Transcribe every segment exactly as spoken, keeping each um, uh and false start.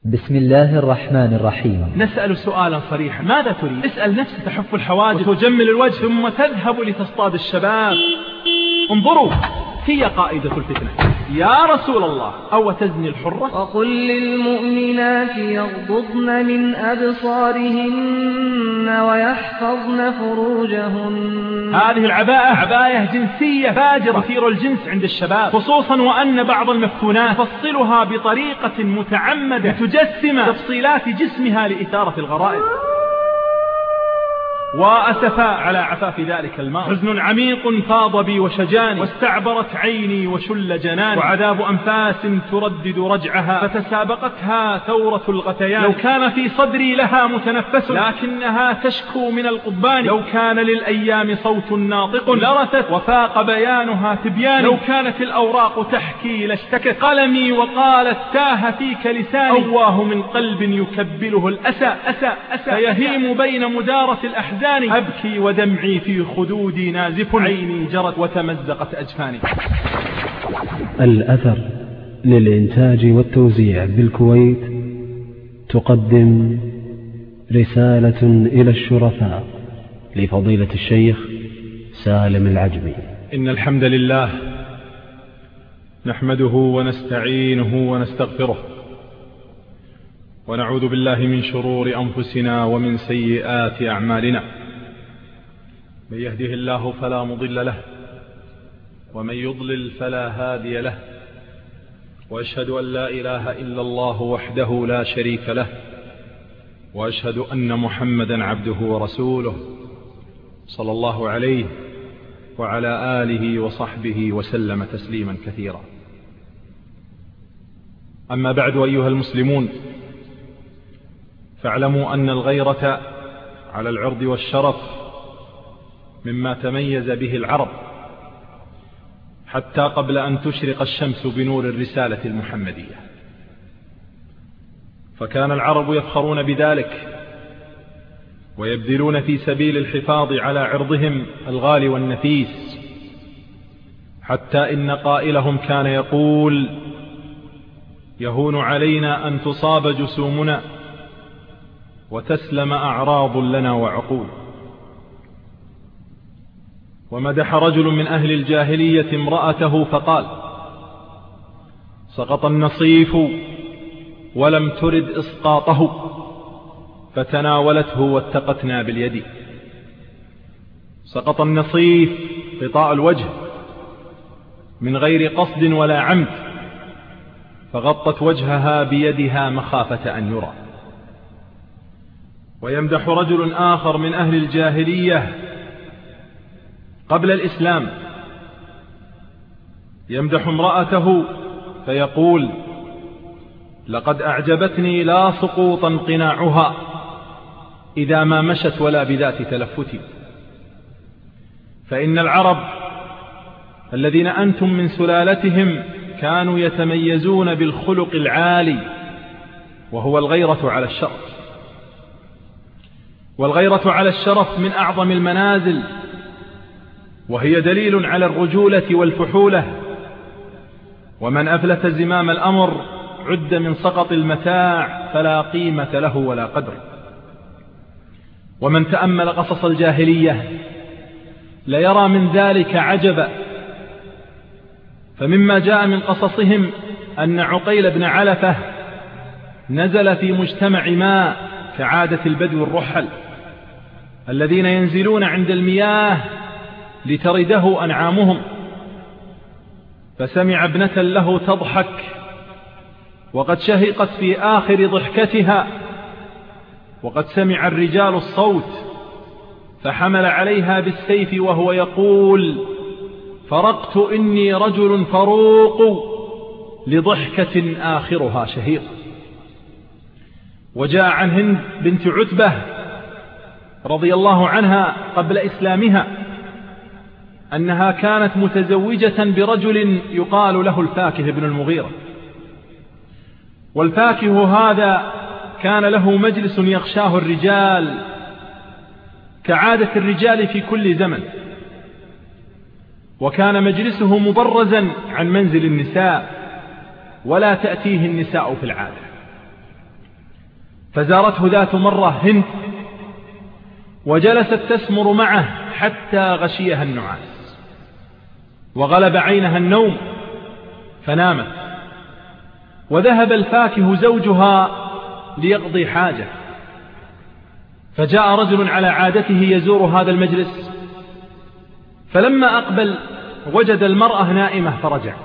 بسم الله الرحمن الرحيم. نسأل سؤالا صريحا: ماذا تريد؟ اسأل نفسك تحف الحواجب وتجمل الوجه ثم تذهب لتصطاد الشباب. انظروا، هي قائدة الفتنة يا رسول الله. أو تزني الحرة؟ وقل للمؤمنات يغضضن من أبصارهن ويحفظن فروجهن. هذه العباءة عباية جنسية فاجرة مثير الجنس عند الشباب، خصوصا وأن بعض المفتونات تفصلها بطريقة متعمدة تجسم تفصيلات جسمها لإثارة الغرائز. وأسفا على عفاف ذلك الماء، حزن عميق فاض بي وشجاني، واستعبرت عيني وشل جناني، وعذاب أنفاس تردد رجعها فتسابقتها ثورة الغثيان. لو كان في صدري لها متنفس لكنها تشكو من القضبان، لو كان للأيام صوت ناطق لرثت وفاق بيانها تبيان، لو كانت الأوراق تحكي لاشتكت قلمي وقالت تاه فيك لساني، أواه من قلب يكبله الأسى أسى أسى فيهيم بين مدارة الأحزان، أبكي ودمعي في خدودي نازف، عيني جرت وتمزقت أجفاني. الأثر للإنتاج والتوزيع بالكويت تقدم رسالة إلى الشرفاء لفضيلة الشيخ سالم العجمي. إن الحمد لله نحمده ونستعينه ونستغفره، ونعوذ بالله من شرور أنفسنا ومن سيئات أعمالنا. من يهده الله فلا مضل له، ومن يضلل فلا هادي له، وأشهد أن لا إله إلا الله وحده لا شريك له، وأشهد أن محمدا عبده ورسوله صلى الله عليه وعلى آله وصحبه وسلم تسليما كثيرا. أما بعد، أيها المسلمون، فاعلموا أن الغيرة على العرض والشرف مما تميز به العرب حتى قبل أن تشرق الشمس بنور الرسالة المحمدية، فكان العرب يفخرون بذلك ويبذلون في سبيل الحفاظ على عرضهم الغالي والنفيس، حتى إن قائلهم كان يقول: يهون علينا أن تصاب جسومنا وتسلم أعراض لنا وعقول. ومدح رجل من أهل الجاهلية امرأته فقال: سقط النصيف ولم ترد إسقاطه فتناولته واتقتنا باليد. سقط النصيف غطاء الوجه من غير قصد ولا عمد، فغطت وجهها بيدها مخافة أن يرى. ويمدح رجل آخر من أهل الجاهلية قبل الإسلام، يمدح امرأته فيقول: لقد أعجبتني لا سقوطا قناعها إذا ما مشت ولا بذات تلفت. فإن العرب الذين أنتم من سلالتهم كانوا يتميزون بالخلق العالي، وهو الغيرة على الشرف. والغيرة على الشرف من أعظم المنازل، وهي دليل على الرجولة والفحولة. ومن أفلت زمام الأمر عد من سقط المتاع فلا قيمة له ولا قدر. ومن تأمل قصص الجاهلية ليرى من ذلك عجبا. فمما جاء من قصصهم أن عقيل بن علفة نزل في مجتمع ماء كعادة البدو الرحل الذين ينزلون عند المياه لترده أنعامهم، فسمع ابنة له تضحك وقد شهقت في آخر ضحكتها، وقد سمع الرجال الصوت، فحمل عليها بالسيف وهو يقول: فرقت إني رجل فروق لضحكة آخرها شهيق. وجاء عن هند بنت عتبة رضي الله عنها قبل إسلامها أنها كانت متزوجة برجل يقال له الفاكه بن المغيرة، والفاكه هذا كان له مجلس يغشاه الرجال كعادة الرجال في كل زمن، وكان مجلسه مبرزا عن منزل النساء ولا تأتيه النساء في العادة. فزارته ذات مرة هند وجلست تسمر معه حتى غشيها النعاس وغلب عينها النوم فنامت، وذهب الفاكه زوجها ليقضي حاجة، فجاء رجل على عادته يزور هذا المجلس، فلما أقبل وجد المرأة نائمة فرجع،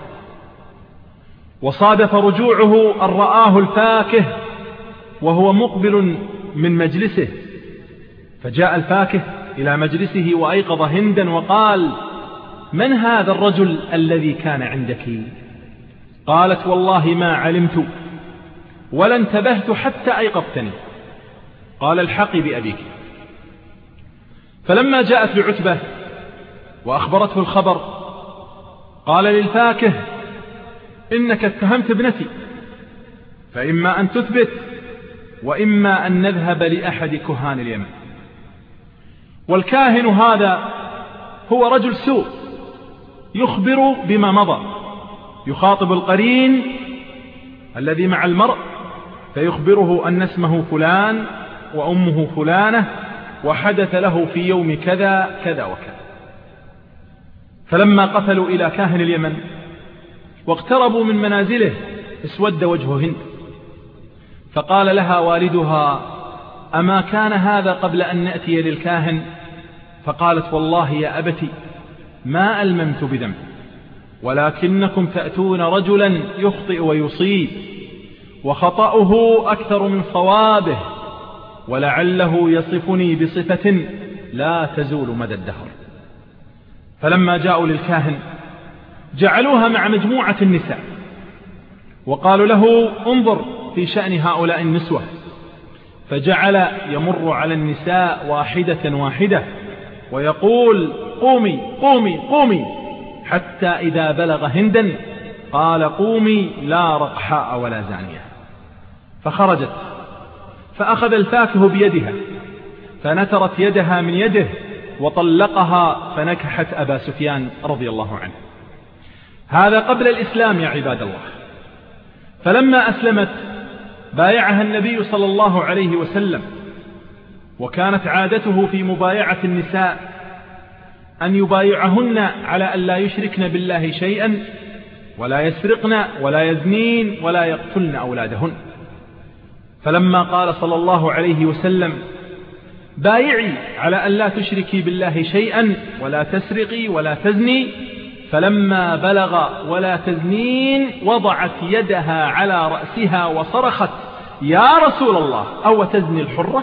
وصادف رجوعه أن رآه الفاكه وهو مقبل من مجلسه، فجاء الفاكه إلى مجلسه وأيقظ هندا وقال: من هذا الرجل الذي كان عندك؟ قالت: والله ما علمت ولا انتبهت حتى أيقظتني. قال: الحقي بأبيك. فلما جاءت لعتبة وأخبرته الخبر قال للفاكه: إنك اتهمت ابنتي، فإما أن تثبت وإما أن نذهب لأحد كهان اليمن. والكاهن هذا هو رجل سوء يخبر بما مضى، يخاطب القرين الذي مع المرء فيخبره أن اسمه فلان وأمه فلانة وحدث له في يوم كذا كذا وكذا. فلما قفلوا إلى كاهن اليمن واقتربوا من منازله اسود وجه هند، فقال لها والدها: أما كان هذا قبل أن نأتي للكاهن؟ فقالت: والله يا أبتي ما ألممت بذنب، ولكنكم تأتون رجلا يخطئ ويصيب، وخطأه أكثر من صوابه، ولعله يصفني بصفة لا تزول مدى الدهر. فلما جاءوا للكاهن جعلوها مع مجموعة النساء وقالوا له: انظر في شأن هؤلاء النسوة، فجعل يمر على النساء واحدة واحدة ويقول: قومي قومي قومي، حتى إذا بلغ هندا قال: قومي لا رقحاء ولا زانية. فخرجت فأخذ الفاكه بيدها فنترت يدها من يده وطلقها فنكحت أبا سفيان رضي الله عنه. هذا قبل الإسلام يا عباد الله. فلما أسلمت بايعها النبي صلى الله عليه وسلم، وكانت عادته في مبايعة النساء أن يبايعهن على أن لا يشركن بالله شيئا ولا يسرقن ولا يزنين ولا يقتلن أولادهن. فلما قال صلى الله عليه وسلم: بايعي على أن لا تشركي بالله شيئا ولا تسرقي ولا تزني، فلما بلغ ولا تزنين وضعت يدها على رأسها وصرخت: يا رسول الله، أو تزني الحرة؟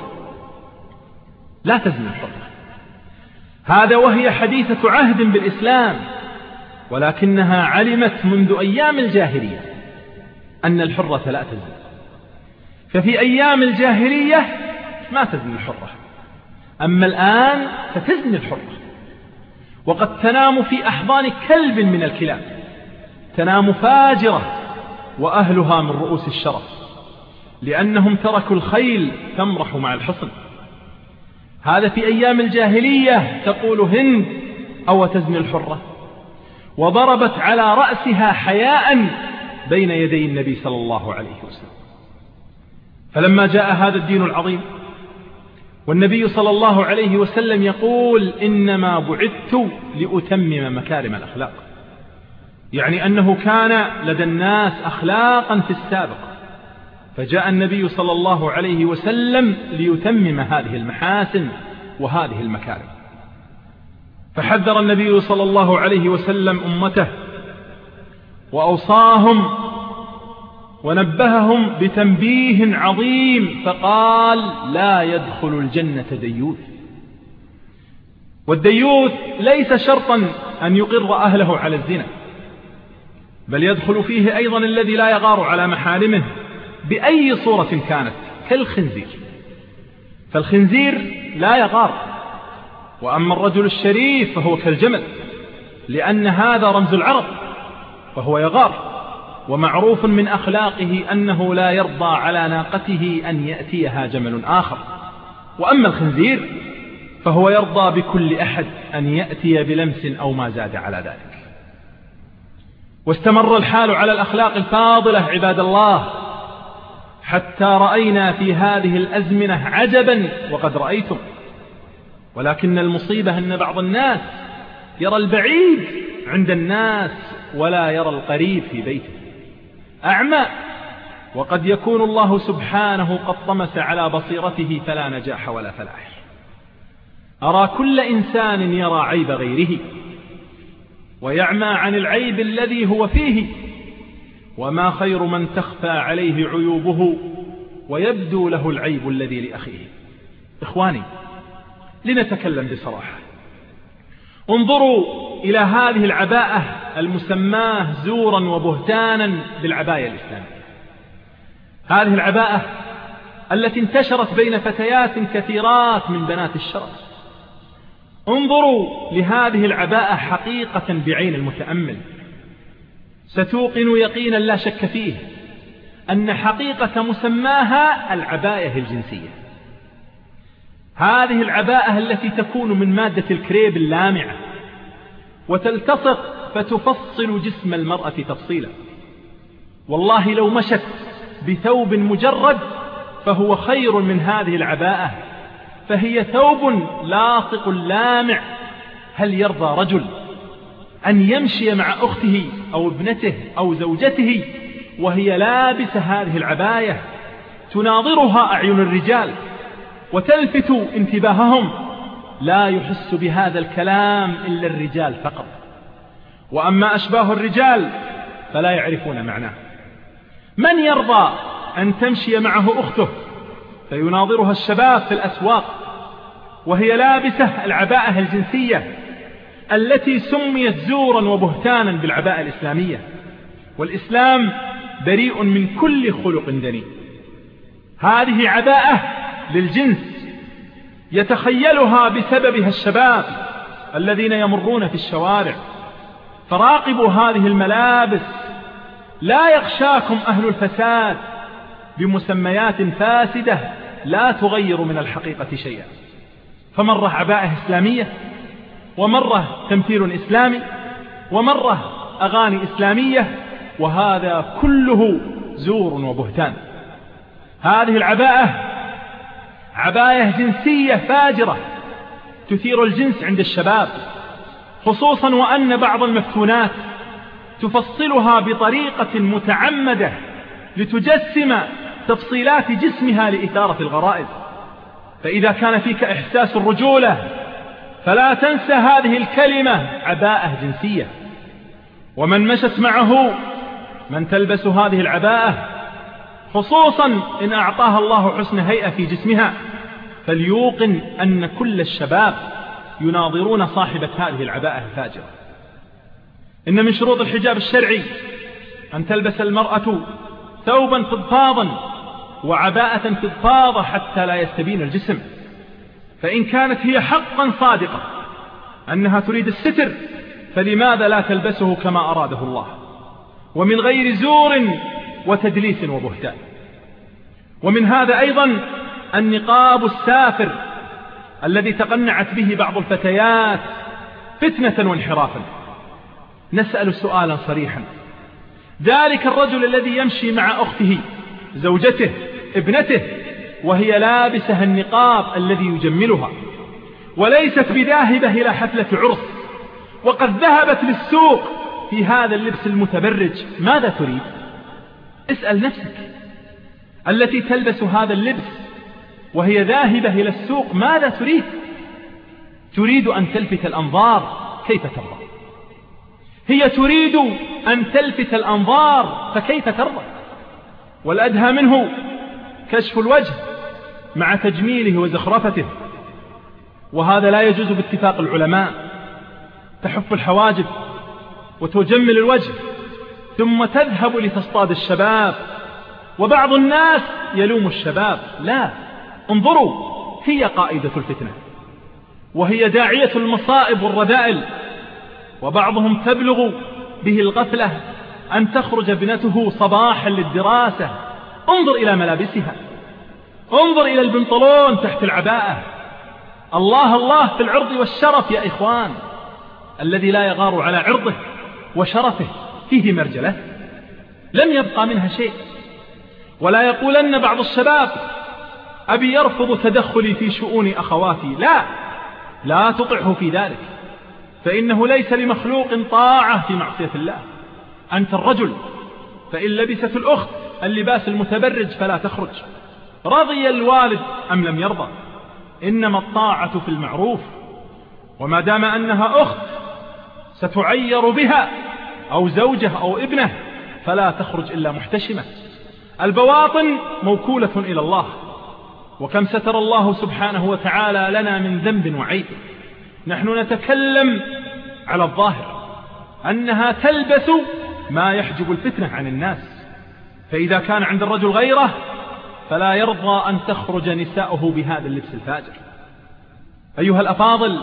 لا تزني الحرة. هذا وهي حديثة عهد بالإسلام، ولكنها علمت منذ أيام الجاهلية أن الحرة لا تزني. ففي أيام الجاهلية ما تزني الحرة، أما الآن فتزني الحرة، وقد تنام في أحضان كلب من الكلاب، تنام فاجرة وأهلها من رؤوس الشرف، لأنهم تركوا الخيل تمرح مع الحصن. هذا في أيام الجاهلية تقول هند: أو تزني الحرة؟ وضربت على رأسها حياء بين يدي النبي صلى الله عليه وسلم. فلما جاء هذا الدين العظيم والنبي صلى الله عليه وسلم يقول: إنما بعثت لأتمم مكارم الأخلاق، يعني أنه كان لدى الناس أخلاقا في السابق، فجاء النبي صلى الله عليه وسلم ليتمم هذه المحاسن وهذه المكارم. فحذر النبي صلى الله عليه وسلم أمته وأوصاهم ونبههم بتنبيه عظيم، فقال: لا يدخل الجنة ديوث. والديوث ليس شرطا أن يقر أهله على الزنا، بل يدخل فيه أيضا الذي لا يغار على محارمه بأي صورة كانت، كالخنزير. فالخنزير لا يغار، وأما الرجل الشريف فهو كالجمل، لأن هذا رمز العرب، فهو يغار، ومعروف من أخلاقه أنه لا يرضى على ناقته أن يأتيها جمل آخر. وأما الخنزير فهو يرضى بكل أحد أن يأتي بلمس أو ما زاد على ذلك. واستمر الحال على الأخلاق الفاضلة عباد الله، حتى رأينا في هذه الأزمنة عجبا وقد رأيتم. ولكن المصيبة أن بعض الناس يرى البعيد عند الناس ولا يرى القريب في بيته. أعمى، وقد يكون الله سبحانه قد طمس على بصيرته فلا نجاح ولا فلاح. أرى كل إنسان يرى عيب غيره ويعمى عن العيب الذي هو فيه، وما خير من تخفى عليه عيوبه ويبدو له العيب الذي لأخيه. إخواني، لنتكلم بصراحة. انظروا إلى هذه العباءة المسماه زورا وبهتانا بالعباية الإسلامية، هذه العباءة التي انتشرت بين فتيات كثيرات من بنات الشرف. انظروا لهذه العباءة حقيقة بعين المتأمل، ستوقن يقينا لا شك فيه أن حقيقة مسماها العباية الجنسية. هذه العباءة التي تكون من مادة الكريب اللامعة وتلتصق فتفصل جسم المرأة تفصيلا. والله لو مشت بثوب مجرد فهو خير من هذه العباءة، فهي ثوب لاصق لامع. هل يرضى رجل أن يمشي مع أخته أو ابنته أو زوجته وهي لابسة هذه العباية تناظرها أعين الرجال وتلفت انتباههم؟ لا يحس بهذا الكلام إلا الرجال فقط، وأما أشباه الرجال فلا يعرفون معناه. من يرضى أن تمشي معه أخته فيناظرها الشباب في الأسواق وهي لابسة العباءة الجنسية التي سميت زورا وبهتانا بالعباءة الإسلامية؟ والإسلام بريء من كل خلق دني. هذه عباءة للجنس يتخيلها بسببها الشباب الذين يمرون في الشوارع. فراقبوا هذه الملابس، لا يخشاكم أهل الفساد بمسميات فاسدة لا تغير من الحقيقة شيئا. فمرة عباءة إسلامية، ومرة تمثيل إسلامي، ومرة أغاني إسلامية، وهذا كله زور وبهتان. هذه العباءة عباية جنسية فاجرة تثير الجنس عند الشباب، خصوصا وأن بعض المفتونات تفصلها بطريقة متعمدة لتجسم تفصيلات جسمها لإثارة الغرائز. فإذا كان فيك إحساس الرجولة فلا تنسى هذه الكلمة عباءة جنسية. ومن مشت معه من تلبس هذه العباءة، خصوصا إن أعطاها الله حسن هيئة في جسمها، فليوقن أن كل الشباب يناظرون صاحبة هذه العباءة الفاجرة. إن من شروط الحجاب الشرعي أن تلبس المرأة ثوبا فضفاضا وعباءة فضفاضة حتى لا يستبين الجسم. فإن كانت هي حقا صادقة أنها تريد الستر فلماذا لا تلبسه كما أراده الله ومن غير زور وتدليس وبهتان؟ ومن هذا أيضا النقاب السافر الذي تقنعت به بعض الفتيات فتنة وانحرافا. نسأل سؤالا صريحا: ذلك الرجل الذي يمشي مع أخته زوجته ابنته وهي لابسها النقاب الذي يجملها وليست بذاهبة إلى حفلة عرس وقد ذهبت للسوق في هذا اللبس المتبرج، ماذا تريد؟ اسأل نفسك. التي تلبس هذا اللبس وهي ذاهبة إلى السوق ماذا تريد؟ تريد أن تلفت الأنظار، كيف ترضى؟ هي تريد أن تلفت الأنظار فكيف ترضى؟ والأدهى منه كشف الوجه مع تجميله وزخرفته، وهذا لا يجوز باتفاق العلماء. تحف الحواجب وتجمل الوجه ثم تذهب لتصطاد الشباب، وبعض الناس يلوم الشباب. لا، انظروا، هي قائدة الفتنة وهي داعية المصائب والرذائل، وبعضهم تبلغ به الغفلة أن تخرج ابنته صباحا للدراسة. انظر إلى ملابسها، انظر إلى البنطلون تحت العباءة. الله الله في العرض والشرف يا إخوان، الذي لا يغار على عرضه وشرفه فيه مرجلة، لم يبقى منها شيء. ولا يقولن بعض الشباب أبي يرفض تدخلي في شؤون أخواتي. لا لا تطعه في ذلك، فإنه ليس لمخلوق طاعة في معصية الله. أنت الرجل، فإن لبست الأخت اللباس المتبرج فلا تخرج، رضي الوالد أم لم يرضى، إنما الطاعة في المعروف. وما دام أنها أخت ستعير بها أو زوجة أو ابنه فلا تخرج إلا محتشمة. البواطن موكولة إلى الله، وكم ستر الله سبحانه وتعالى لنا من ذنب وعيب. نحن نتكلم على الظاهر أنها تلبس ما يحجب الفتنة عن الناس، فإذا كان عند الرجل غيره فلا يرضى أن تخرج نساؤه بهذا اللبس الفاجر. أيها الأفاضل،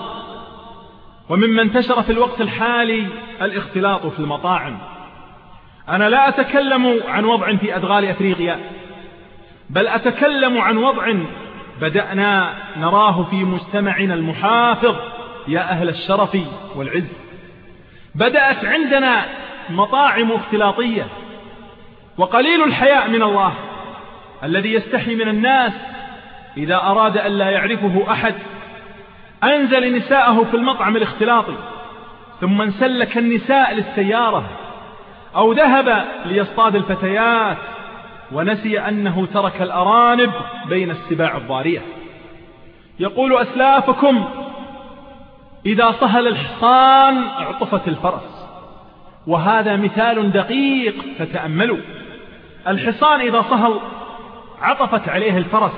ومما انتشر في الوقت الحالي الاختلاط في المطاعم. أنا لا أتكلم عن وضع في أدغال أفريقيا، بل أتكلم عن وضع بدأنا نراه في مجتمعنا المحافظ يا أهل الشرف والعز. بدأت عندنا مطاعم اختلاطية، وقليل الحياء من الله الذي يستحي من الناس إذا أراد أن لا يعرفه أحد أنزل نساءه في المطعم الاختلاطي، ثم انسلك النساء للسيارة أو ذهب ليصطاد الفتيات ونسي أنه ترك الأرانب بين السباع الضارية. يقول أسلافكم إذا صهل الحصان اعطفت الفرس، وهذا مثال دقيق فتأملوا. الحصان إذا صهل عطفت عليه الفرس،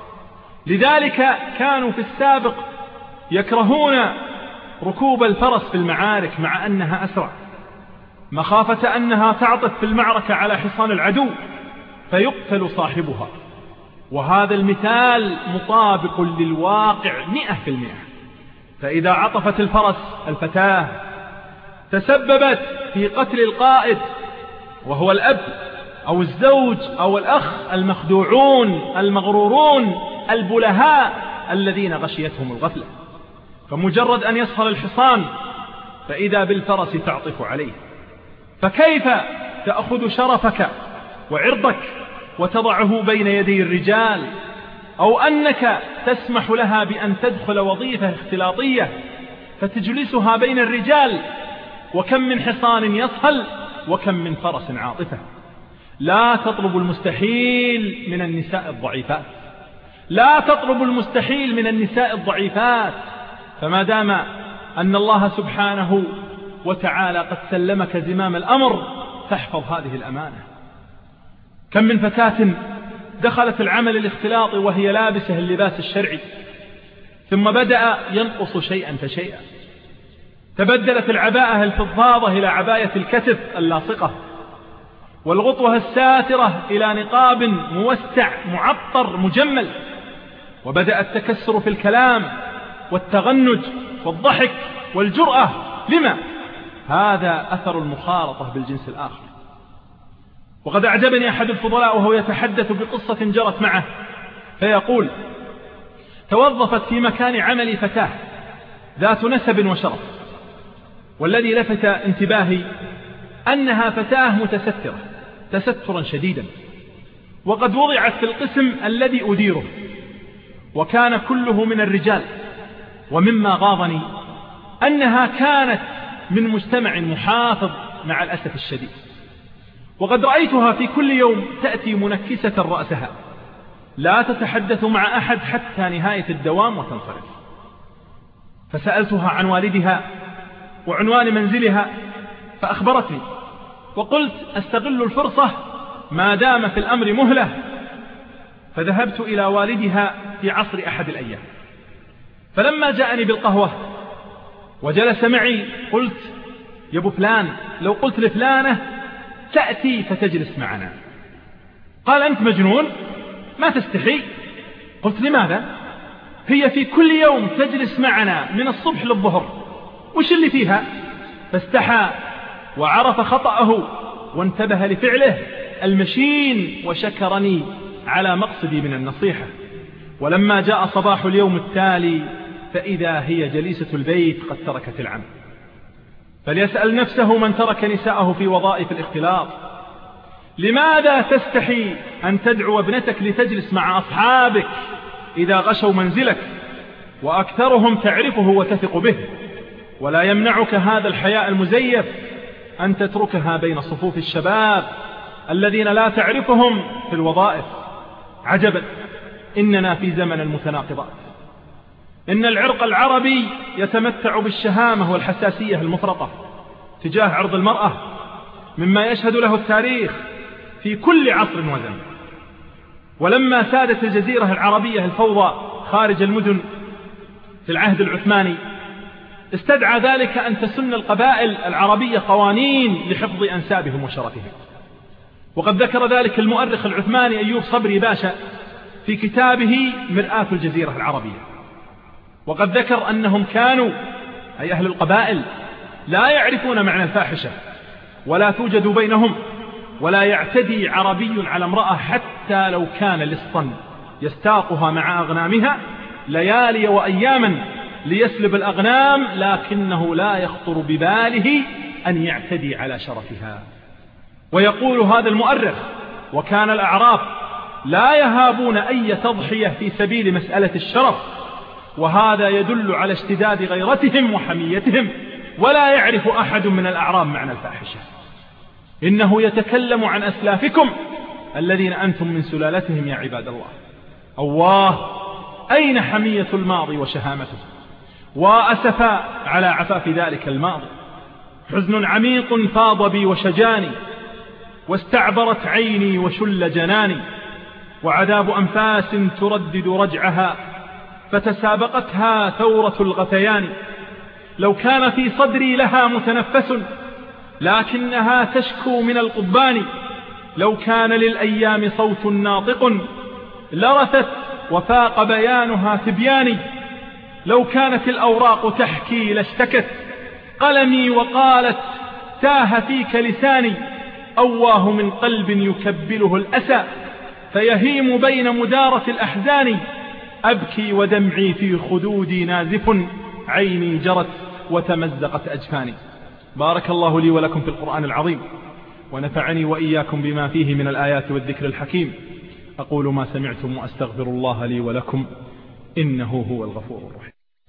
لذلك كانوا في السابق يكرهون ركوب الفرس في المعارك مع أنها أسرع، مخافة أنها تعطف في المعركة على حصان العدو فيقتل صاحبها. وهذا المثال مطابق للواقع مئة في المئة. فإذا عطفت الفرس الفتاة تسببت في قتل القائد وهو الأب أو الزوج أو الأخ المخدوعون المغرورون البلهاء الذين غشيتهم الغفلة. فمجرد أن يصهل الحصان فإذا بالفرس تعطف عليه، فكيف تأخذ شرفك وعرضك وتضعه بين يدي الرجال، أو أنك تسمح لها بأن تدخل وظيفة اختلاطية فتجلسها بين الرجال؟ وكم من حصان يصهل وكم من فرس عاطفة. لا تطلب المستحيل من النساء الضعيفات، لا تطلب المستحيل من النساء الضعيفات، فما دام أن الله سبحانه وتعالى قد سلمك زمام الأمر فاحفظ هذه الأمانة. كم من فتاة دخلت العمل الاختلاطي وهي لابسة اللباس الشرعي، ثم بدأ ينقص شيئا فشيئا، تبدلت العباءة الفضفاضة إلى عباية الكتف اللاصقة، والغطوة الساترة إلى نقاب موسع معطر مجمل، وبدأ التكسر في الكلام والتغنج والضحك والجرأة. لما؟ هذا أثر المخالطة بالجنس الآخر. وقد أعجبني أحد الفضلاء وهو يتحدث بقصة جرت معه، فيقول: توظفت في مكان عملي فتاة ذات نسب وشرف، والذي لفت انتباهي أنها فتاة متسترة تسترا شديدا، وقد وضعت في القسم الذي أديره، وكان كله من الرجال. ومما غاضني أنها كانت من مجتمع محافظ مع الأسف الشديد، وقد رأيتها في كل يوم تأتي منكسة رأسها لا تتحدث مع أحد حتى نهاية الدوام وتنصرف. فسألتها عن والدها وعنوان منزلها فأخبرتني، وقلت أستغل الفرصة ما دام في الأمر مهلة، فذهبت إلى والدها في عصر أحد الأيام. فلما جاءني بالقهوة وجلس معي قلت: يا ابو فلان، لو قلت لفلانة تأتي فتجلس معنا. قال: أنت مجنون، ما تستحي. قلت: لماذا؟ هي في كل يوم تجلس معنا من الصبح للظهر، وش اللي فيها؟ فاستحى وعرف خطأه وانتبه لفعله المشين، وشكرني على مقصدي من النصيحة. ولما جاء صباح اليوم التالي فإذا هي جليسة البيت قد تركت العمل. فليسأل نفسه من ترك نساءه في وظائف الاختلاط، لماذا تستحي أن تدعو ابنتك لتجلس مع أصحابك إذا غشوا منزلك وأكثرهم تعرفه وتثق به؟ ولا يمنعك هذا الحياء المزيف أن تتركها بين صفوف الشباب الذين لا تعرفهم في الوظائف. عجبا، إننا في زمن المتناقضات. إن العرق العربي يتمتع بالشهامة والحساسية المفرطة تجاه عرض المرأة، مما يشهد له التاريخ في كل عصر وزمن. ولما سادت الجزيرة العربية الفوضى خارج المدن في العهد العثماني، استدعى ذلك أن تسن القبائل العربية قوانين لحفظ أنسابهم وشرفهم. وقد ذكر ذلك المؤرخ العثماني أيوب صبري باشا في كتابه مرآة الجزيرة العربية، وقد ذكر أنهم كانوا، أي أهل القبائل، لا يعرفون معنى الفاحشة ولا توجد بينهم، ولا يعتدي عربي على امرأة حتى لو كان لصا يستاقها مع أغنامها ليالي وأياما ليسلب الأغنام، لكنه لا يخطر بباله أن يعتدي على شرفها. ويقول هذا المؤرخ: وكان الأعراب لا يهابون أي تضحية في سبيل مسألة الشرف، وهذا يدل على اشتداد غيرتهم وحميتهم. ولا يعرف أحد من الأعراب معنى الفاحشة، إنه يتكلم عن أسلافكم الذين أنتم من سلالتهم يا عباد الله. أواه، أين حمية الماضي وشهامته؟ وأسفا على عفاف ذلك الماضي. حزن عميق فاض بي وشجاني، واستعبرت عيني وشل جناني، وعذاب أنفاس تردد رجعها، فتسابقتها ثورة الغثيان. لو كان في صدري لها متنفس، لكنها تشكو من القضبان. لو كان للأيام صوت ناطق، لرثت وفاق بيانها تبياني. لو كانت الأوراق تحكي لاشتكت قلمي وقالت تاه فيك لساني. أواه من قلب يكبله الأسى، فيهيم بين مدارة الأحزان. أبكي ودمعي في خدودي نازف، عيني جرت وتمزقت أجفاني. بارك الله لي ولكم في القرآن العظيم، ونفعني وإياكم بما فيه من الآيات والذكر الحكيم. أقول ما سمعتم وأستغفر الله لي ولكم، إنه هو الغفور الرحيم.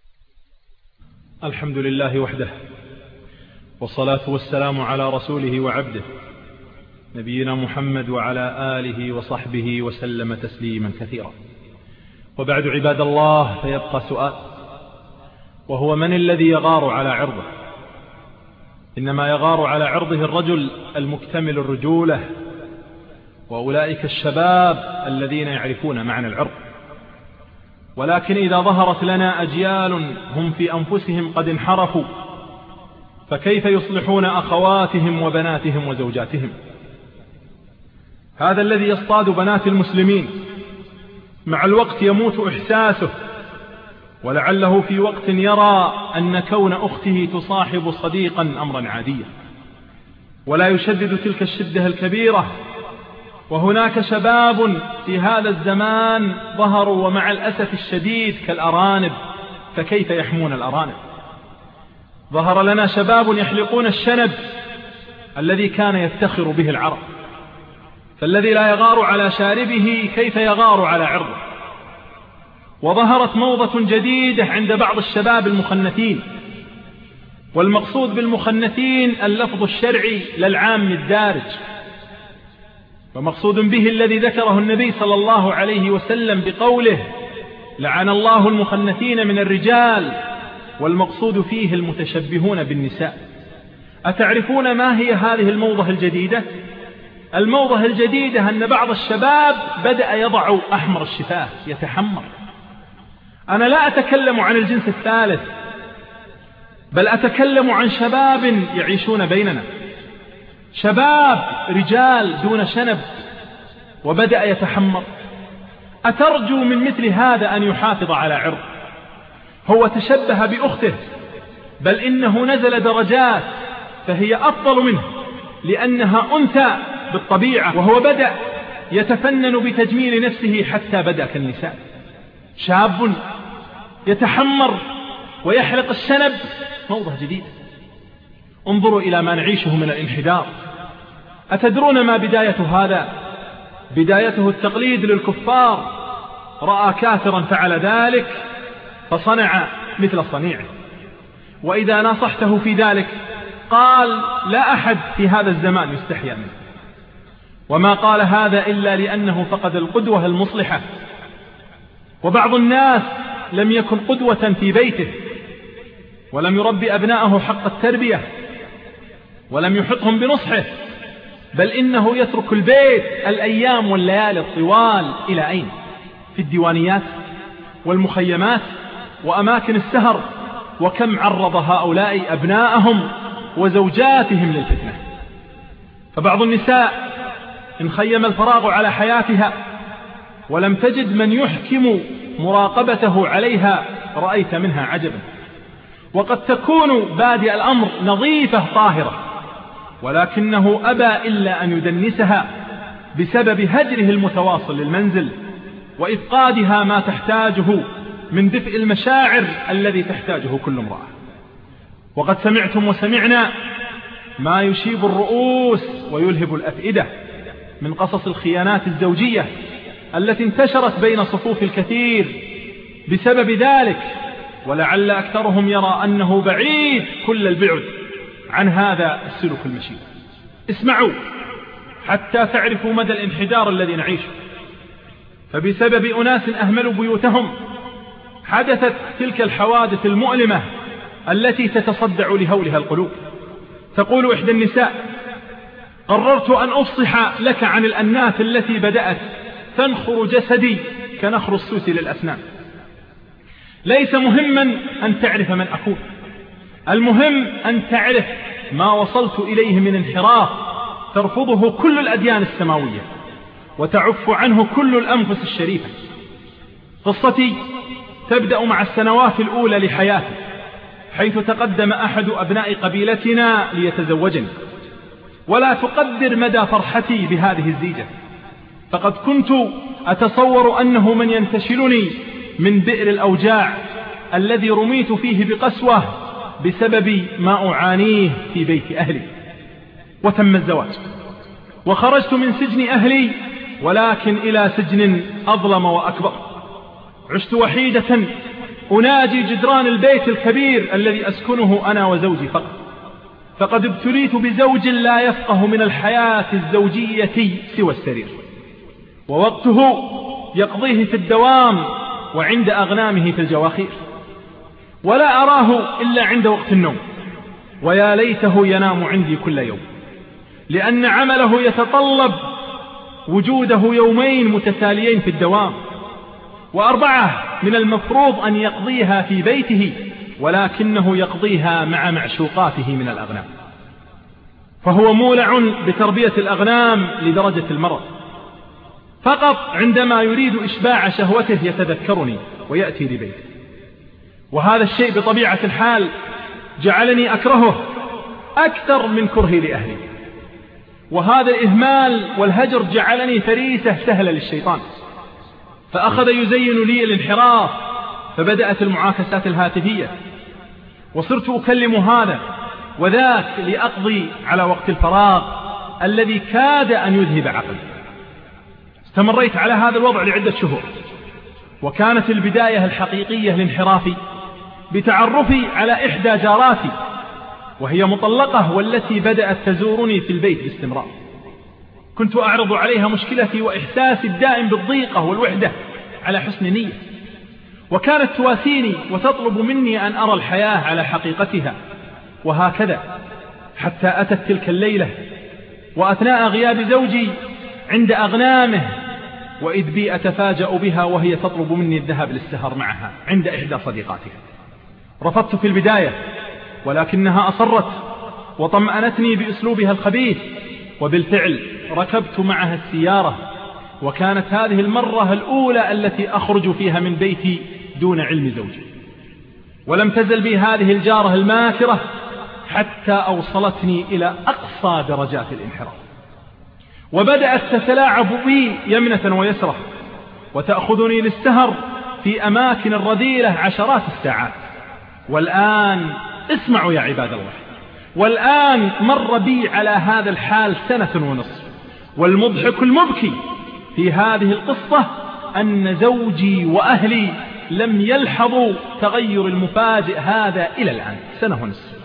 الحمد لله وحده، والصلاة والسلام على رسوله وعبده نبينا محمد وعلى آله وصحبه وسلم تسليما كثيرا. وبعد عباد الله، فيبقى سؤال، وهو: من الذي يغار على عرضه؟ إنما يغار على عرضه الرجل المكتمل الرجولة، وأولئك الشباب الذين يعرفون معنى العرض. ولكن إذا ظهرت لنا أجيال هم في أنفسهم قد انحرفوا، فكيف يصلحون أخواتهم وبناتهم وزوجاتهم؟ هذا الذي يصطاد بنات المسلمين مع الوقت يموت إحساسه، ولعله في وقت يرى أن كون أخته تصاحب صديقا أمرا عاديا، ولا يشدد تلك الشدة الكبيرة. وهناك شباب في هذا الزمان ظهروا ومع الأسف الشديد كالأرانب، فكيف يحمون الأرانب؟ ظهر لنا شباب يحلقون الشنب الذي كان يفتخر به العرب، فالذي لا يغار على شاربه كيف يغار على عرضه؟ وظهرت موضة جديدة عند بعض الشباب المخنثين، والمقصود بالمخنثين اللفظ الشرعي للعام الدارج، ومقصود به الذي ذكره النبي صلى الله عليه وسلم بقوله: لعن الله المخنثين من الرجال، والمقصود فيه المتشبهون بالنساء. أتعرفون ما هي هذه الموضة الجديدة؟ الموضة الجديدة أن بعض الشباب بدأ يضع أحمر الشفاه، يتحمر. أنا لا أتكلم عن الجنس الثالث، بل أتكلم عن شباب يعيشون بيننا، شباب رجال دون شنب وبدأ يتحمر. أترجو من مثل هذا أن يحافظ على عرض؟ هو تشبه بأخته، بل إنه نزل درجات، فهي أفضل منه لأنها أنثى بالطبيعة، وهو بدأ يتفنن بتجميل نفسه حتى بدأ كالنساء. شاب يتحمر ويحلق الشنب، موضة جديدة. انظروا إلى ما نعيشه من الانحدار. أتدرون ما بداية هذا؟ بدايته التقليد للكفار، رأى كافرا فعل ذلك فصنع مثل صنيعه، وإذا نصحته في ذلك قال لا أحد في هذا الزمان يستحيا منه، وما قال هذا إلا لأنه فقد القدوة المصلحة. وبعض الناس لم يكن قدوة في بيته، ولم يربي أبناءه حق التربية، ولم يحطهم بنصحه، بل إنه يترك البيت الأيام والليالي الطوال إلى أين؟ في الديوانيات والمخيمات وأماكن السهر. وكم عرض هؤلاء أبناءهم وزوجاتهم للفتنة. فبعض النساء إن خيم الفراغ على حياتها ولم تجد من يحكم مراقبته عليها رأيت منها عجبا. وقد تكون بادئ الأمر نظيفة طاهرة، ولكنه أبى إلا أن يدنسها بسبب هجره المتواصل للمنزل وإفقادها ما تحتاجه من دفء المشاعر الذي تحتاجه كل امرأة. وقد سمعتم وسمعنا ما يشيب الرؤوس ويلهب الأفئدة من قصص الخيانات الزوجية التي انتشرت بين صفوف الكثير بسبب ذلك، ولعل أكثرهم يرى أنه بعيد كل البعد عن هذا السلوك المشين. اسمعوا حتى تعرفوا مدى الانحدار الذي نعيشه. فبسبب أناس أهملوا بيوتهم حدثت تلك الحوادث المؤلمة التي تتصدع لهولها القلوب. تقول إحدى النساء: قررت أن أفصح لك عن الأنات التي بدأت تنخر جسدي كنخر السوس للأسنان. ليس مهما أن تعرف من أكون، المهم أن تعرف ما وصلت إليه من انحراف ترفضه كل الأديان السماوية وتعف عنه كل الأنفس الشريفة. قصتي تبدأ مع السنوات الأولى لحياتي، حيث تقدم أحد أبناء قبيلتنا ليتزوجني، ولا تقدر مدى فرحتي بهذه الزيجة، فقد كنت أتصور أنه من ينتشلني من بئر الأوجاع الذي رميت فيه بقسوة بسبب ما أعانيه في بيت أهلي. وتم الزواج، وخرجت من سجن أهلي ولكن إلى سجن أظلم وأكبر. عشت وحيدة أناجي جدران البيت الكبير الذي أسكنه أنا وزوجي فقط، فقد ابتليت بزوج لا يفقه من الحياة الزوجية سوى السرير، ووقته يقضيه في الدوام وعند أغنامه في الجواخير، ولا أراه إلا عند وقت النوم، ويا ليته ينام عندي كل يوم، لأن عمله يتطلب وجوده يومين متتاليين في الدوام، وأربعة من المفروض أن يقضيها في بيته، ولكنه يقضيها مع معشوقاته من الأغنام. فهو مولع بتربية الأغنام لدرجة المرض، فقط عندما يريد إشباع شهوته يتذكرني ويأتي لبيتي. وهذا الشيء بطبيعة الحال جعلني أكرهه أكثر من كرهي لأهلي، وهذا الإهمال والهجر جعلني فريسة سهلة للشيطان، فأخذ يزين لي الانحراف، فبدأت المعاكسات الهاتفية، وصرت أكلم هذا وذاك لأقضي على وقت الفراغ الذي كاد أن يذهب عقلي. استمريت على هذا الوضع لعدة شهور، وكانت البداية الحقيقية لانحرافي بتعرفي على إحدى جاراتي، وهي مطلقة والتي بدأت تزورني في البيت باستمرار. كنت أعرض عليها مشكلتي وإحساسي الدائم بالضيقة والوحدة على حسن نية، وكانت تواسيني وتطلب مني أن أرى الحياة على حقيقتها، وهكذا حتى أتت تلك الليلة وأثناء غياب زوجي عند أغنامه، وإذ بي أتفاجأ بها وهي تطلب مني الذهاب للسهر معها عند إحدى صديقاتها. رفضت في البداية، ولكنها أصرت وطمأنتني بأسلوبها الخبيث، وبالفعل ركبت معها السيارة، وكانت هذه المرة الأولى التي أخرج فيها من بيتي دون علم زوجي. ولم تزل بي هذه الجارة الماكرة حتى أوصلتني إلى أقصى درجات الانحراف، وبدأت تتلاعب بي يمنة ويسرة، وتأخذني للسهر في أماكن الرذيلة عشرات الساعات. والآن اسمعوا يا عباد الله، والآن مر بي على هذا الحال سنة ونصف. والمضحك المبكي في هذه القصة أن زوجي وأهلي لم يلحظوا تغير المفاجئ هذا إلى الآن. سنة ونصف،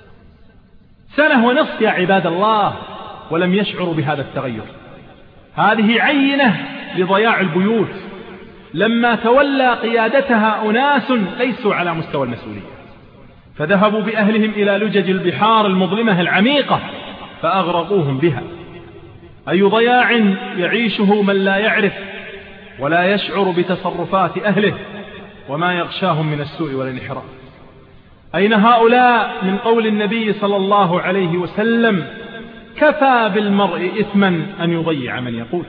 سنة ونصف يا عباد الله، ولم يشعروا بهذا التغير. هذه عينة لضياع البيوت لما تولى قيادتها أناس ليسوا على مستوى المسؤولية، فذهبوا بأهلهم إلى لجج البحار المظلمة العميقة فأغرقوهم بها. أي ضياع يعيشه من لا يعرف ولا يشعر بتصرفات أهله وما يغشاهم من السوء والانحراف. أين هؤلاء من قول النبي صلى الله عليه وسلم: كفى بالمرء إثما أن يضيع من يقول.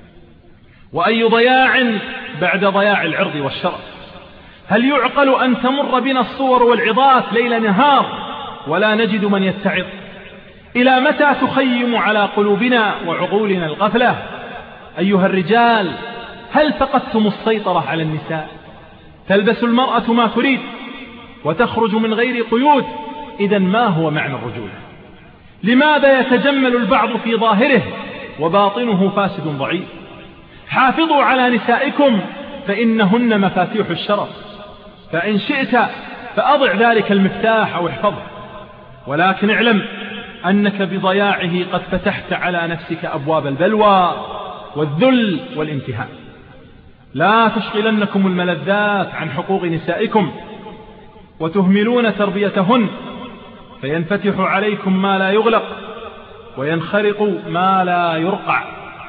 وأي ضياع بعد ضياع العرض والشرف. هل يعقل أن تمر بنا الصور والعظات ليل نهار ولا نجد من يتعظ؟ إلى متى تخيم على قلوبنا وعقولنا الغفلة؟ أيها الرجال، هل فقدتم السيطرة على النساء؟ تلبس المرأة ما تريد وتخرج من غير قيود. إذن ما هو معنى الرجولة؟ لماذا يتجمل البعض في ظاهره وباطنه فاسد ضعيف؟ حافظوا على نسائكم فإنهن مفاتيح الشرف، فإن شئت فأضع ذلك المفتاح أو احفظه، ولكن اعلم أنك بضياعه قد فتحت على نفسك أبواب البلوى والذل والامتهان. لا تشغلنكم الملذات عن حقوق نسائكم وتهملون تربيتهن، فينفتح عليكم ما لا يغلق وينخرق ما لا يرقع.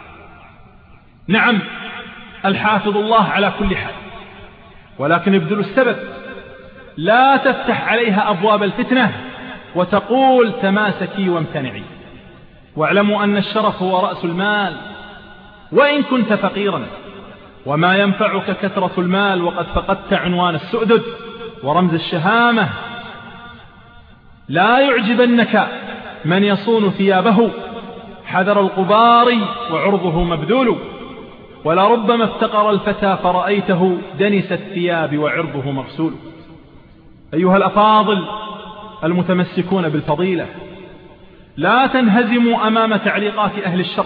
نعم، الحافظ الله على كل حال، ولكن ابذلوا السبب. لا تفتح عليها أبواب الفتنة وتقول تماسكي وامتنعي. واعلموا أن الشرف هو رأس المال وإن كنت فقيرا، وما ينفعك كثرة المال وقد فقدت عنوان السؤدد ورمز الشهامة. لا يعجبنك من يصون ثيابه حذر الغبار وعرضه مبذول، ولربما افتقر الفتى فرأيته دنس الثياب وعرضه مغسول. أيها الأفاضل المتمسكون بالفضيلة، لا تنهزموا أمام تعليقات أهل الشر،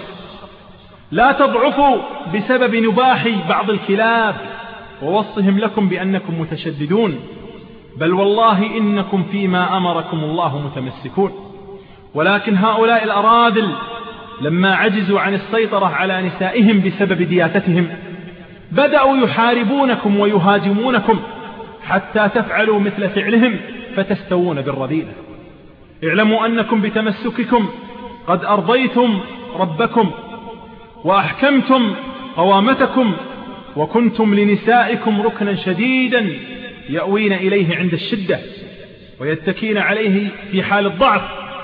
لا تضعفوا بسبب نباح بعض الكلاب ووصهم لكم بأنكم متشددون، بل والله إنكم فيما أمركم الله متمسكون. ولكن هؤلاء الأراذل لما عجزوا عن السيطرة على نسائهم بسبب دياتتهم بدأوا يحاربونكم ويهاجمونكم حتى تفعلوا مثل فعلهم فتستوون بالرذيلة. اعلموا أنكم بتمسككم قد أرضيتم ربكم وأحكمتم قوامتكم، وكنتم لنسائكم ركنا شديدا يأوين إليه عند الشدة ويتكين عليه في حال الضعف،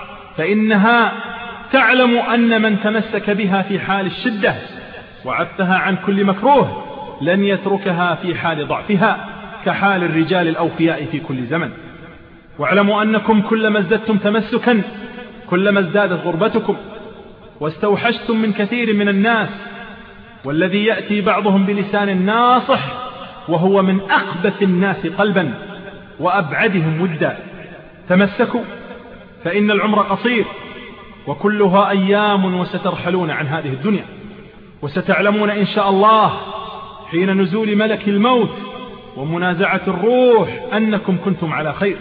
فإنها تعلم أن من تمسك بها في حال الشدة وعدتها عن كل مكروه لن يتركها في حال ضعفها كحال الرجال الأوفياء في كل زمن. واعلموا أنكم كلما ازددتم تمسكا كلما ازدادت غربتكم واستوحشتم من كثير من الناس، والذي يأتي بعضهم بلسان ناصح وهو من أخبث الناس قلبا وأبعدهم ودا. تمسكوا فإن العمر قصير وكلها أيام، وسترحلون عن هذه الدنيا، وستعلمون إن شاء الله حين نزول ملك الموت ومنازعة الروح أنكم كنتم على خير،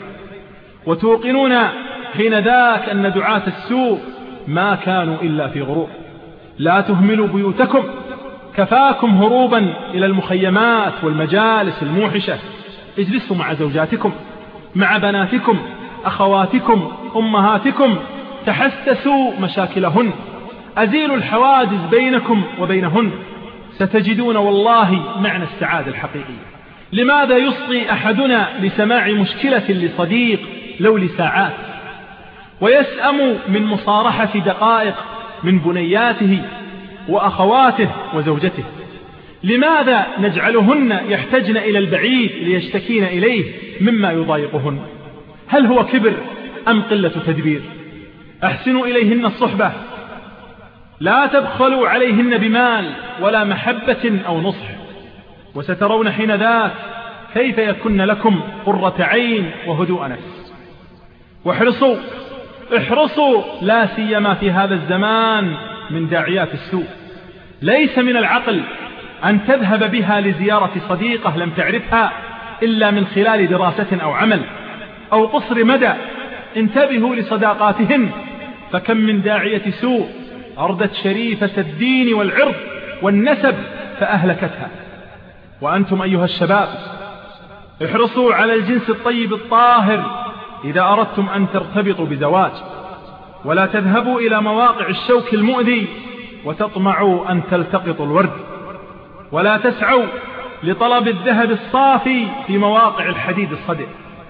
وتوقنون حين ذاك أن دعاة السوء ما كانوا إلا في غرور. لا تهملوا بيوتكم، كفاكم هروبا إلى المخيمات والمجالس الموحشة. اجلسوا مع زوجاتكم، مع بناتكم، أخواتكم، أمهاتكم، تحسسوا مشاكلهن، أزيلوا الحواجز بينكم وبينهن، ستجدون والله معنى السعادة الحقيقية. لماذا يصغي أحدنا لسماع مشكلة لصديق لو لساعات، ويسأم من مصارحة دقائق من بنياته وأخواته وزوجته؟ لماذا نجعلهن يحتجن إلى البعيد ليشتكين إليه مما يضايقهن؟ هل هو كبر أم قلة تدبير؟ أحسنوا إليهن الصحبة، لا تبخلوا عليهن بمال ولا محبة أو نصح، وسترون حين ذاك كيف يكن لكم قرة عين وهدوء نفس. واحرصوا احرصوا لا سيما في هذا الزمان من داعيات السوء. ليس من العقل أن تذهب بها لزيارة صديقة لم تعرفها إلا من خلال دراسة أو عمل أو قصر مدى. انتبهوا لصداقاتهن، فكم من داعية سوء أردت شريفة الدين والعرض والنسب فأهلكتها. وأنتم أيها الشباب احرصوا على الجنس الطيب الطاهر إذا أردتم أن ترتبطوا بزواج، ولا تذهبوا إلى مواقع الشوك المؤذي وتطمعوا أن تلتقطوا الورد، ولا تسعوا لطلب الذهب الصافي في مواقع الحديد الصدئ.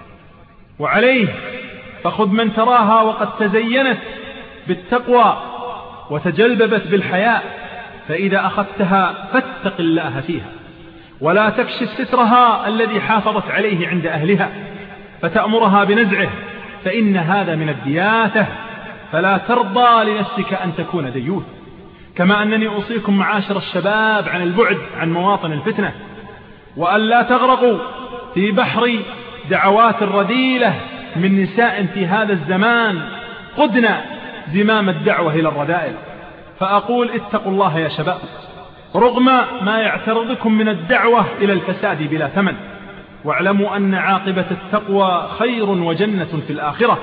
وعليه فخذ من تراها وقد تزينت بالتقوى وتجلببت بالحياء، فإذا أخذتها فاتق الله فيها، ولا تكشف سترها الذي حافظت عليه عند أهلها فتأمرها بنزعه، فإن هذا من الدياثة، فلا ترضى لنفسك أن تكون ديوث. كما أنني أوصيكم معاشر الشباب عن البعد عن مواطن الفتنة، وأن لا تغرقوا في بحر دعوات الرذيلة من نساء في هذا الزمان قدنا زمام الدعوة إلى الرذائل. فأقول اتقوا الله يا شباب رغم ما يعترضكم من الدعوة إلى الفساد بلا ثمن، واعلموا أن عاقبة التقوى خير وجنة في الآخرة،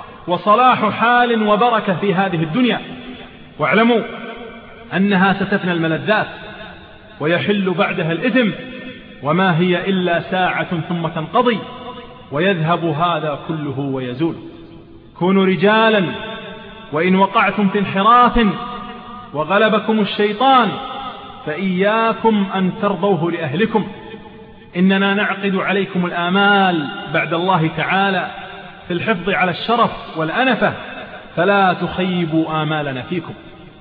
وصلاح حال وبركة في هذه الدنيا. واعلموا أنها ستفنى الملذات ويحل بعدها الإثم، وما هي إلا ساعة ثم تنقضي ويذهب هذا كله ويزول. كونوا رجالا، وإن وقعتم في انحراف وغلبكم الشيطان فإياكم أن ترضوه لأهلكم. إننا نعقد عليكم الآمال بعد الله تعالى في الحفظ على الشرف والأنفة، فلا تخيبوا آمالنا فيكم.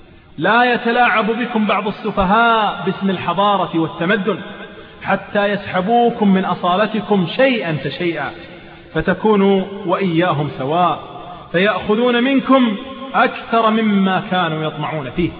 لا يتلاعب بكم بعض السفهاء باسم الحضارة والتمدن حتى يسحبوكم من أصالتكم شيئا فشيئا، فتكونوا وإياهم سواء، فيأخذون منكم أكثر مما كانوا يطمعون فيه.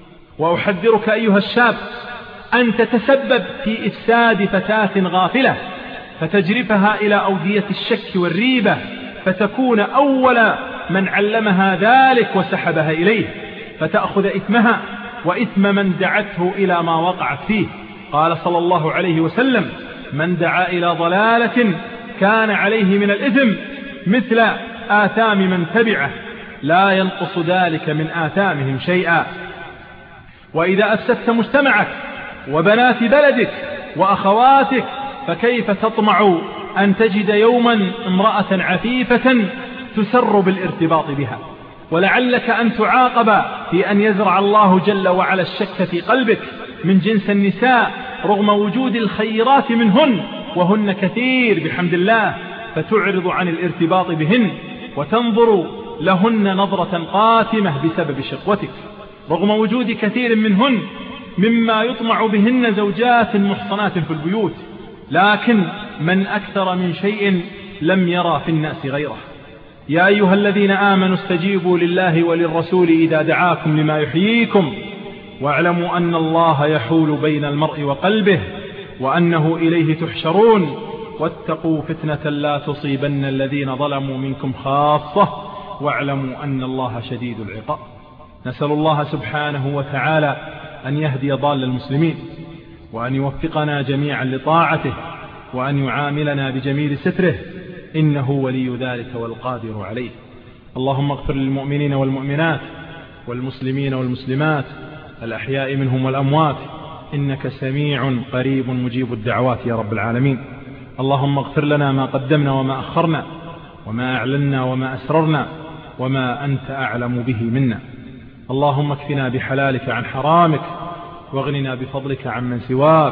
وأحذرك أيها الشاب أن تتسبب في إفساد فتاة غافلة فتجرفها إلى أودية الشك والريبة، فتكون أول من علمها ذلك وسحبها إليه، فتأخذ إثمها وإثم من دعته إلى ما وقعت فيه. قال صلى الله عليه وسلم: من دعا إلى ضلالة كان عليه من الإثم مثل آثام من تبعه، لا ينقص ذلك من آثامهم شيئا. وإذا أفسدت مجتمعك وبنات بلدك وأخواتك فكيف تطمع أن تجد يوما امرأة عفيفة تسر بالارتباط بها؟ ولعلك أن تعاقب في أن يزرع الله جل وعلا الشك في قلبك من جنس النساء رغم وجود الخيرات منهن، وهن كثير بحمد الله، فتعرض عن الارتباط بهن وتنظر لهن نظرة قاتمة بسبب شقوتك، رغم وجود كثير منهن مما يطمع بهن زوجات محصنات في البيوت. لكن من أكثر من شيء لم يرى في الناس غيره. يا أيها الذين آمنوا استجيبوا لله وللرسول إذا دعاكم لما يحييكم، واعلموا أن الله يحول بين المرء وقلبه وأنه إليه تحشرون، واتقوا فتنة لا تصيبن الذين ظلموا منكم خاصة، واعلموا أن الله شديد العقاب. نسأل الله سبحانه وتعالى أن يهدي ضال المسلمين، وأن يوفقنا جميعا لطاعته، وأن يعاملنا بجميل ستره، إنه ولي ذلك والقادر عليه. اللهم اغفر للمؤمنين والمؤمنات والمسلمين والمسلمات الأحياء منهم والأموات، إنك سميع قريب مجيب الدعوات يا رب العالمين. اللهم اغفر لنا ما قدمنا وما أخرنا، وما أعلنا وما أسررنا، وما أنت أعلم به منا. اللهم اكفنا بحلالك عن حرامك، واغننا بفضلك عن من سواك.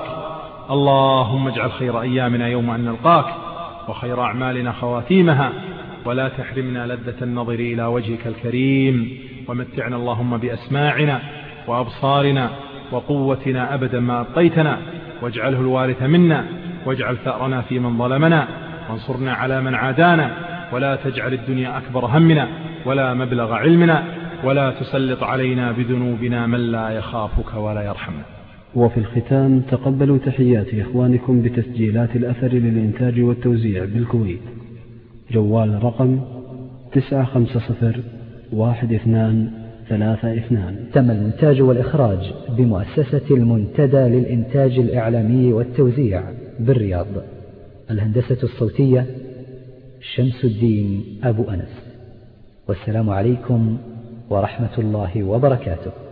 اللهم اجعل خير أيامنا يوم أن نلقاك، وخير أعمالنا خواتيمها، ولا تحرمنا لذة النظر إلى وجهك الكريم. ومتعنا اللهم بأسماعنا وأبصارنا وقوتنا أبدا ما أبقيتنا، واجعله الوارث منا، واجعل ثأرنا في من ظلمنا، وانصرنا على من عادانا، ولا تجعل الدنيا أكبر همنا ولا مبلغ علمنا، ولا تسلط علينا بذنوبنا من لا يخافك ولا يرحمنا. وفي الختام تقبلوا تحيات إخوانكم بتسجيلات الأثر للإنتاج والتوزيع بالكويت. جوال رقم تسعة خمسة صفر واحد اثنان ثلاثة اثنان. تم المونتاج والإخراج بمؤسسة المنتدى للإنتاج الإعلامي والتوزيع بالرياض. الهندسة الصوتية شمس الدين أبو أنس. والسلام عليكم ورحمة الله وبركاته.